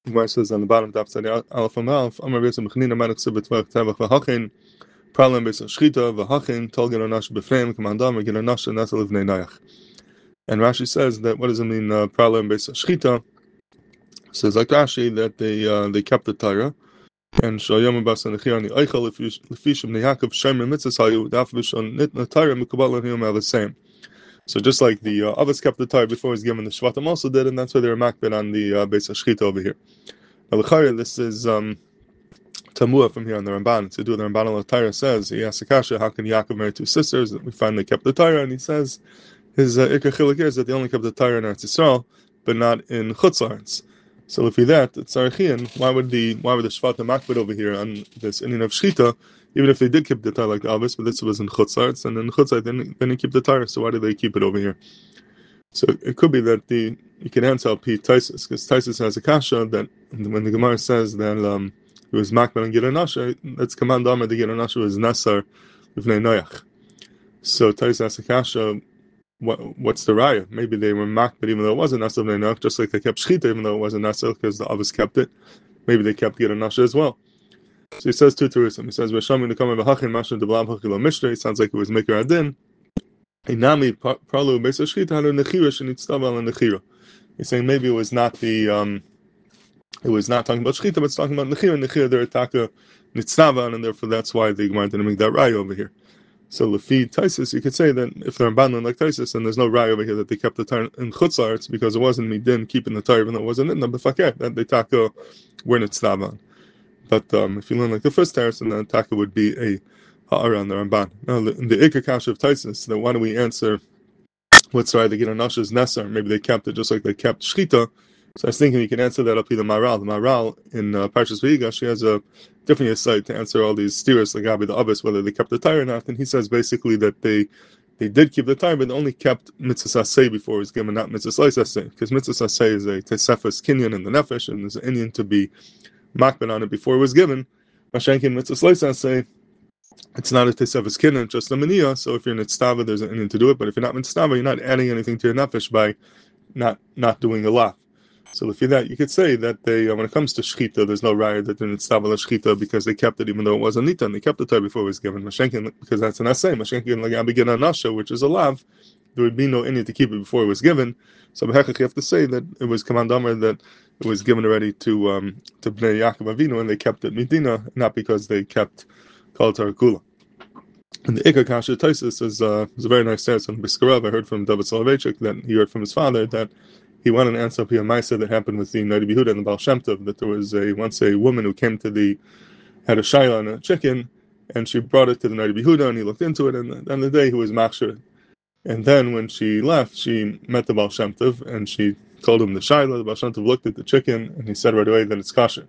Gemara says on the bottom, Daf Tzadi Aleph Amar Beis Mechanina Manuk Sibet Tvach Tavach V'Hachin Pralam Beis Shchita V'Hachin Tol Gin Anash B'Freim Kamandam Gin Anash and Nasal Livnei Nayach. And Rashi says that what does it mean Pralam Beis Shchita? Says like Rashi that they kept the Torah and Shayam Bas Nechir on the Eichel Lefishim Nehakav Shemer Mitzvahs Hayu Daf V'Shon Nitna Torah Mikubal Lahim are the same. So just like the others kept the Torah before he was given, the Shvatim also did, and that's why they were makbid on the Beis Shchita over here. Now, this is Tamua from here on the Ramban. To do the Ramban al Torah says, he asks Akasha, how can Yaakov marry two sisters? We find they kept the Torah, and he says his Ikar Chilik is that they only kept the Torah in Eretz Yisrael, but not in Chutz La'aretz. So if he that, it's Tzarachian, why would the Shvatim makbid over here on this Indian of Shchita, even if they did keep the Torah like the Avos, but this was in Chutz La'aretz, and in Chutz La'aretz they didn't keep the Torah, so why did they keep it over here? So it could be that you can answer P. Taisus, because Taisus has a kasha that when the Gemara says that it was makbid and Gidon Nasha, that's command Amar the Gidon Nasha was Nasar Livnei Noach. So Taisus has a kasha, what's the raya? Maybe they were makbid even though it wasn't Nasar Livnei Noach, just like they kept Shchita even though it wasn't Nasar because the others kept it. Maybe they kept Gidon Nasha as well. So he says two Terusim. He says, V'shamim Nekam V'Hachin Masha D'Blam Hachil Mishnah. It sounds like it was Mikra Adin. Inami Pralu Beis Shchita had a Nechira Shenitztav al Nechira. He's saying maybe it was not it was not talking about Shchita, but it's talking about Nechira. Nechira they're Taka Nitztavan, and therefore that's why the Gemara didn't make that raya over here. So Lefi Taisus, you could say that if they're abandoned like Taisus, and there's no raya over here that they kept the Torah in Chutz La'aretz because it wasn't Midin keeping the Torah even though it wasn't in the B'Fakeh, that they Taka were Nitztavan. But if you learn like the first Torah, then Taka would be a Ha'ara on the Ramban. Now the Ikar Kasha of Taisus, then why do we answer what's right? They get a Nash's Nesar. Maybe they kept it just like they kept Shchita. So I was thinking you can answer that up to the Maral. The Maral in Parshas Vayikra, she has a different site to answer all these steers like Gabi the Abbas, whether they kept the Torah or not. And he says basically that they did keep the Torah, but they only kept Mitzvah Saseh before it was given, not Mitzvah Saseh. Because Mitzvah Saseh is a Tesefes Kinyan in the Nefesh, and there's an Indian to be makbid on it before it was given. Mashenkin Mitzvah Saseh, it's not a Tesefes Kinyan, just a Maniyah. So if you're Nitztava, there's an Indian to do it. But if you're not Nitztava, you're not adding anything to your Nefesh by not doing a lot. So if you that, you could say that they, when it comes to Shchita, there's no raya that they're Nitztava Shchita because they kept it even though it wasn't Nita, and they kept the Torah before it was given. Mashenkin, because that's an assay. Mashenkin like Abigin Anasha, which is a lav, there would be no Indian to keep it before it was given. So Behechach, you have to say that it was Command Amar that it was given already to Bnei Yaakov Avinu, and they kept it Medina, not because they kept Kol Torah Kula. And the Ikar Kasha Taisus is a very nice text on Biskarav. I heard from David Soloveitchik that he heard from his father that he wanted an answer to a Maisa that happened with the Nadi Yehuda and the Baal Shem Tov, that there was once a woman who came had a shayla on a chicken, and she brought it to the Nadi Yehuda, and he looked into it, and at the end of the day he was machshir. And then when she left, she met the Baal Shem Tov, and she told him the shayla. The Baal Shem Tov looked at the chicken, and he said right away that it's kosher.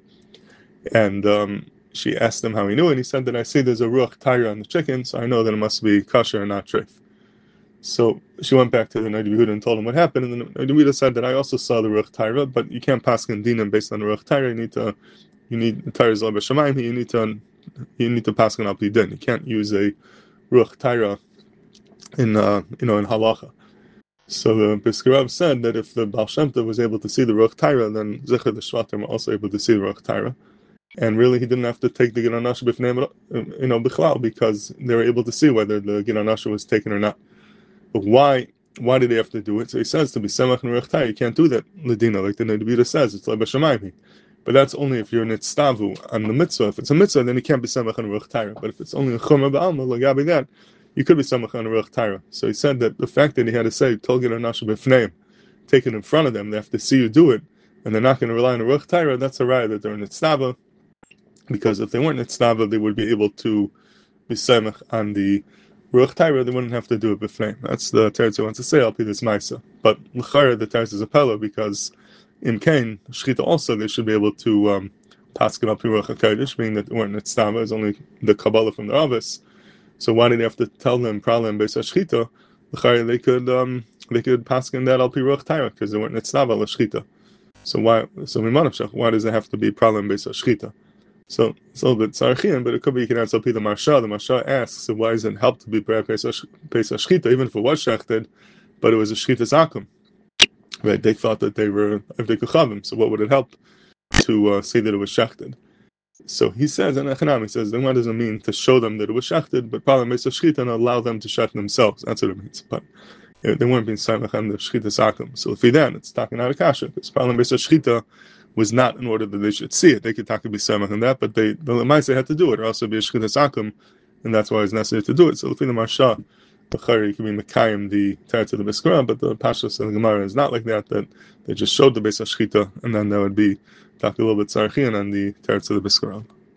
And she asked him how he knew it, and he said that I see there's a ruach tayra on the chicken, so I know that it must be kosher and not treif. So she went back to the Nadi Yehuda and told him what happened, and the Nadi Yehuda said that I also saw the ruach tayra, but you can't pass dinim based on the ruach tayra. You need the tayra is l'b'shamayim. You need to pass al pi din. You can't use a ruach tayra in halacha. So the Biskarav said that if the Baal Shem Tov was able to see the ruach tayra, then Zecher the Shvatim were also able to see the ruach tayra. And really, he didn't have to take the Gidon Nasha b'fnei bichlal, because they were able to see whether the Gidon Nasha was taken or not. But why did they have to do it? So he says to be semach and ruach tayra, you can't do that ledina, like the Nadi Yehuda says. It's like b'shamayim. But that's only if you're nitztavu on the mitzvah. If it's a mitzvah, then you can't be semach and ruach tayra. But if it's only a chumrah ba'alma, like Gabi that, you could be semach and ruach tayra. So he said that the fact that he had to say tol Gidon Nasha b'fnei, take it in front of them, they have to see you do it, and they're not going to rely on a ruach tayra. That's a raya that they're nitztava. Because if they weren't nitztava, they would be able to be semach on the ruach tayra. They wouldn't have to do it b'fnei. That's the teretz I want to say. I'll be this ma'isa. But l'chara the teretz is a pella, because in Kain shchita also they should be able to paskin al pi ruach hakodesh, meaning that they weren't nitztava. It's only the kabbalah from the Avos. So why did they have to tell them pralam beis shchita? L'chara they could paskin that al pi ruach tayra because they weren't nitztava la shchita. So why does it have to be pralam beis shchita? So it's a little bit tzarachian, but it could be you can answer the Marsha. The Marsha asks, so why does it help to be Pesach Shchita, even if it was shechted, but it was a Shchita Zakum? Right? They thought that they were Avdei Kuchavim, so what would it help? to say that it was shechted. So he says, and Echanami says, the Gemara doesn't mean to show them that it was shechted, but probably makes a shechita and allow them to shecht themselves. That's what it means. But they weren't being samach on the shechita sakum. So if then it's talking out of kasha, because probably makes a shechita was not in order that they should see it. They could talk to be samach on that, but the Lamaisa had to do it, or else it'd be a shechita sakum, and that's why it's necessary to do it. So if the Marsha, the Chari can be Mekayim, the Teretz of the Biskra, but the Pashas of the Gemara is not like that they just showed the Beis HaShchita, and then that would be talk a little bit Tzarchian on the Teretz of the Biskra.